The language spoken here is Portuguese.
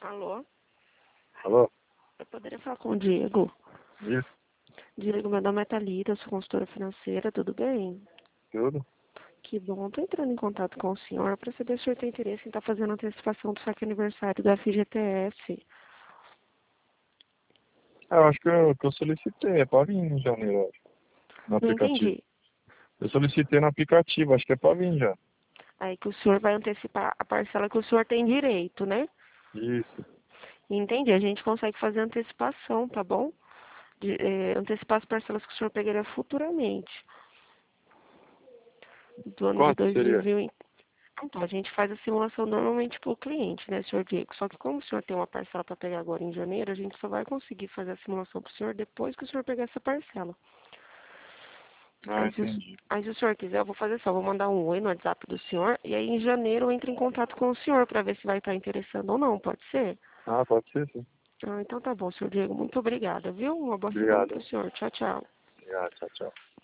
Alô? Alô? Eu poderia falar com o Diego? Isso, Diego, meu nome é Thalita, eu sou consultora financeira, tudo bem? tudo? Que bom, estou entrando em contato com o senhor para saber se o senhor tem interesse em estar fazendo antecipação do saque aniversário do FGTS. Eu acho que eu solicitei, é para vir em janeiro, eu acho, no Não aplicativo. entendi. Eu solicitei no aplicativo, acho que é para vir já. Aí que o senhor vai antecipar a parcela que o senhor tem direito, né? Isso. Entendi, a gente consegue fazer antecipação, tá bom? Antecipar as parcelas que o senhor pegaria futuramente, do ano de Quanto seria? 2020. Então, a gente faz a simulação normalmente para o cliente, né, senhor Diego? Só que como o senhor tem uma parcela para pegar agora em janeiro, a gente só vai conseguir fazer a simulação para o senhor depois que o senhor pegar essa parcela. Ah, entendi. Aí, se o senhor quiser, eu vou fazer só, vou mandar um oi no WhatsApp do senhor, e aí em janeiro eu entro em contato com o senhor para ver se vai estar interessando ou não, pode ser? Ah, pode ser sim. Ah, então tá bom, senhor Diego, muito obrigada, viu? Uma boa semana para o Obrigado. senhor. Tchau, tchau. Obrigado, tchau, tchau.